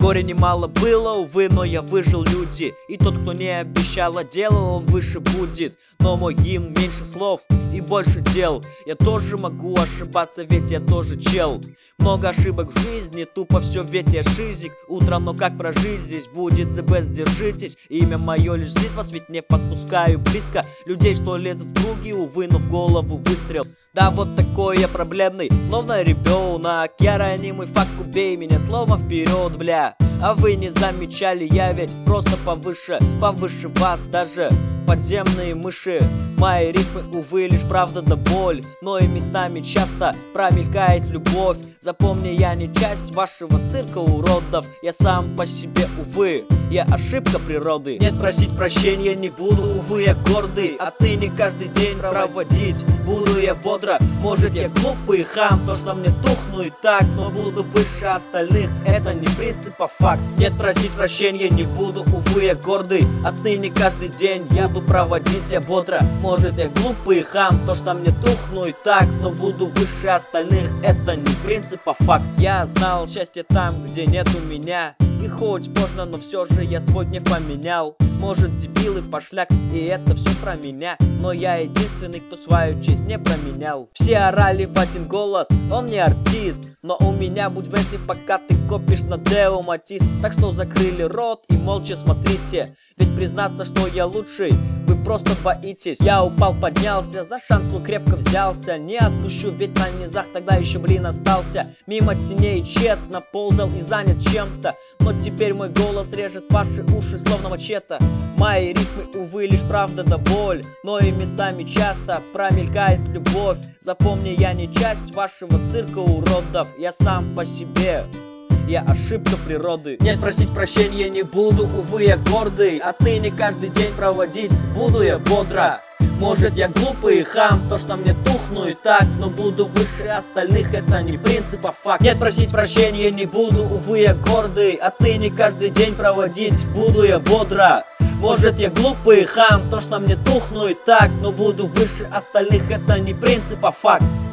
Горе немало было, увы, но я выжил, люди. И тот, кто не обещал, а делал, он выше будет. Но мой гимн меньше слов и больше дел. Я тоже могу ошибаться, ведь я тоже чел. Много ошибок в жизни, тупо все, ведь я шизик. Утром, но как прожить здесь будет the best, держитесь. Имя мое лишь злит вас, ведь не подпускаю близко людей, что лезут в круги, увы, но в голову выстрел. Да, вот такой я проблемный, словно ребенок. Я ранимый факт, убей меня словом вперед, бля. А вы не замечали, я ведь просто повыше вас даже подземные мыши. Мои рифмы, увы, лишь правда да боль, но и местами часто промелькает любовь. Запомни, я не часть вашего цирка уродов, я сам по себе, увы, я ошибка природы. Нет, просить прощения не буду, увы, я гордый. А ты не каждый день проводить буду я бодро. Может, я глупый хам, то что мне тухну и так, но буду выше остальных, это не принцип, а факт. Нет, просить прощения не буду, увы, я гордый. А ты не каждый день я буду проводить я бодро. Может, я глупый хам, то что мне тухну и так, но буду выше остальных, это не принцип, а факт. Я знал счастье там, где нет у меня. И хоть поздно, но все же я свой гнев поменял. Может, дебил и пошляк, и это все про меня, но я единственный, кто свою честь не променял. Все орали в один голос, он не артист, но у меня будь вряд ли, пока ты копишь на Део Матис. Так что закрыли рот и молча смотрите, ведь признаться, что я лучший, вы просто боитесь. Я упал, поднялся, за шанс свой крепко взялся. Не отпущу, ведь на низах тогда еще блин остался. Мимо теней тщетно ползал и занят чем-то, но теперь мой голос режет ваши уши словно мачете. Мои рифмы, увы, лишь правда да боль, но и местами часто промелькает любовь. Запомни, я не часть вашего цирка уродов, я сам по себе, я ошибка природы. Нет, просить прощения не буду, увы, я гордый. А ты не каждый день проводить буду я бодро. Может, я глупый хам, то что мне тухну и так, но буду выше остальных, это не принцип, а факт. Нет, просить прощения не буду, увы, я гордый. А ты не каждый день проводить буду я бодро. Может, я глупый хам, то что мне тухну и так, но буду выше остальных, это не принцип, а факт.